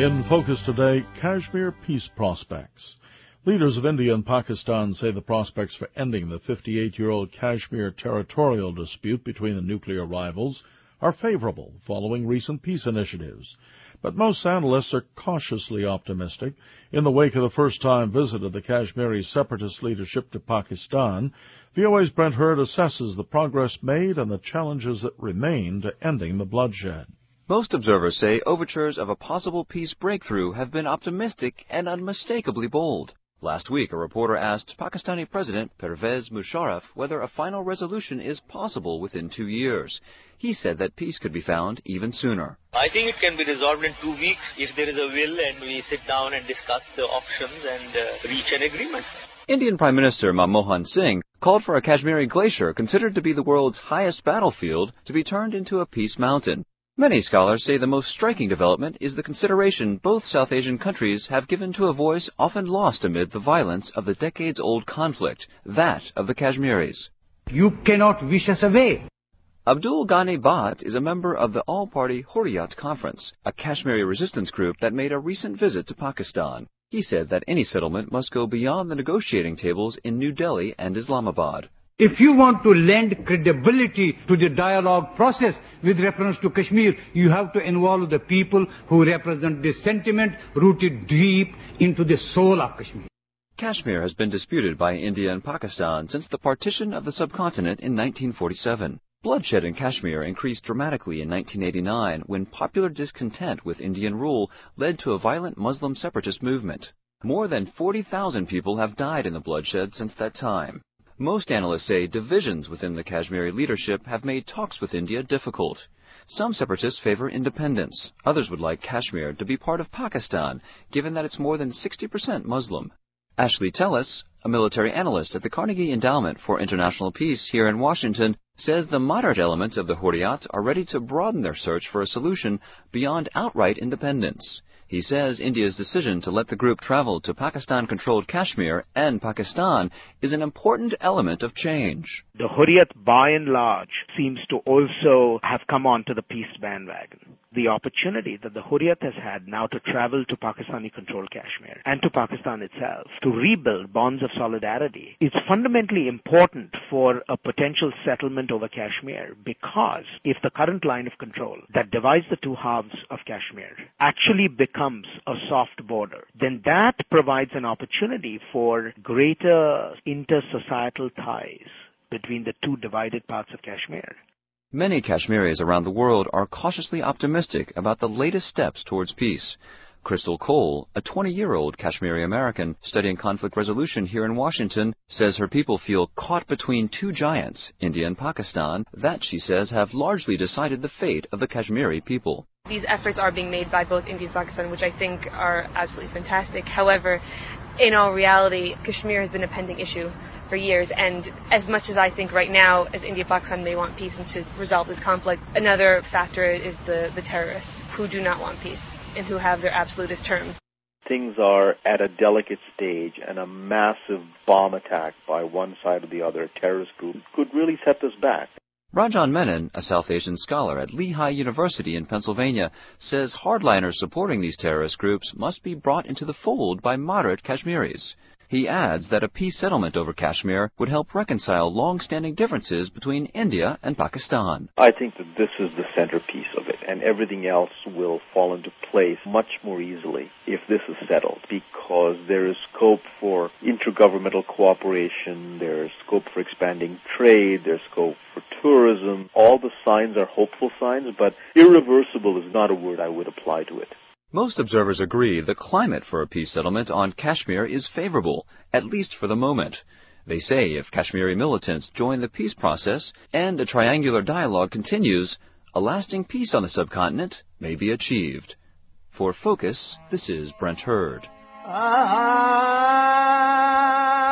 In focus today, Kashmir peace prospects. Leaders of India and Pakistan say the prospects for ending the 58-year-old Kashmir territorial dispute between the nuclear rivals are favorable following recent peace initiatives. But most analysts are cautiously optimistic. In the wake of the first-time visit of the Kashmiri separatist leadership to Pakistan, VOA's Brent Hurd assesses the progress made and the challenges that remain to ending the bloodshed. Most observers say overtures of a possible peace breakthrough have been optimistic and unmistakably bold. Last week, a reporter asked Pakistani President Pervez Musharraf whether a final resolution is possible within 2 years. He said that peace could be found even sooner. I think it can be resolved in 2 weeks if there is a will and we sit down and discuss the options and reach an agreement. Indian Prime Minister Manmohan Singh called for a Kashmiri glacier considered to be the world's highest battlefield to be turned into a peace mountain. Many scholars say the most striking development is the consideration both South Asian countries have given to a voice often lost amid the violence of the decades-old conflict, that of the Kashmiris. You cannot wish us away. Abdul Ghani Bhatt is a member of the all-party Hurriyat Conference, a Kashmiri resistance group that made a recent visit to Pakistan. He said that any settlement must go beyond the negotiating tables in New Delhi and Islamabad. If you want to lend credibility to the dialogue process with reference to Kashmir, you have to involve the people who represent the sentiment rooted deep into the soul of Kashmir. Kashmir has been disputed by India and Pakistan since the partition of the subcontinent in 1947. Bloodshed in Kashmir increased dramatically in 1989 when popular discontent with Indian rule led to a violent Muslim separatist movement. More than 40,000 people have died in the bloodshed since that time. Most analysts say divisions within the Kashmiri leadership have made talks with India difficult. Some separatists favor independence. Others would like Kashmir to be part of Pakistan, given that it's more than 60% Muslim. Ashley Tellis, a military analyst at the Carnegie Endowment for International Peace here in Washington, says the moderate elements of the Hurriyat are ready to broaden their search for a solution beyond outright independence. He says India's decision to let the group travel to Pakistan-controlled Kashmir and Pakistan is an important element of change. The Hurriyat, by and large, seems to also have come onto the peace bandwagon. The opportunity that the Hurriyat has had now to travel to Pakistani-controlled Kashmir and to Pakistan itself to rebuild bonds of solidarity is fundamentally important for a potential settlement over Kashmir, because if the current line of control that divides the two halves of Kashmir actually becomes a soft border, then that provides an opportunity for greater inter-societal ties between the two divided parts of Kashmir. Many Kashmiris around the world are cautiously optimistic about the latest steps towards peace. Crystal Cole, a 20-year-old Kashmiri American studying conflict resolution here in Washington, says her people feel caught between two giants, India and Pakistan, that, she says, have largely decided the fate of the Kashmiri people. These efforts are being made by both India and Pakistan, which I think are absolutely fantastic. However, in all reality, Kashmir has been a pending issue for years, and as much as I think right now, as India and Pakistan may want peace and to resolve this conflict, another factor is the terrorists who do not want peace and who have their absolutist terms. Things are at a delicate stage, and a massive bomb attack by one side or the other terrorist group could really set this back. Rajan Menon, a South Asian scholar at Lehigh University in Pennsylvania, says hardliners supporting these terrorist groups must be brought into the fold by moderate Kashmiris. He adds that a peace settlement over Kashmir would help reconcile long-standing differences between India and Pakistan. I think that this is the centerpiece of it, and everything else will fall into place much more easily if this is settled, because there is scope for intergovernmental cooperation, there is scope for expanding trade, there's scope for tourism. All the signs are hopeful signs, but irreversible is not a word I would apply to it. Most observers agree the climate for a peace settlement on Kashmir is favorable, at least for the moment. They say if Kashmiri militants join the peace process and a triangular dialogue continues, a lasting peace on the subcontinent may be achieved. For Focus, this is Brent Hurd.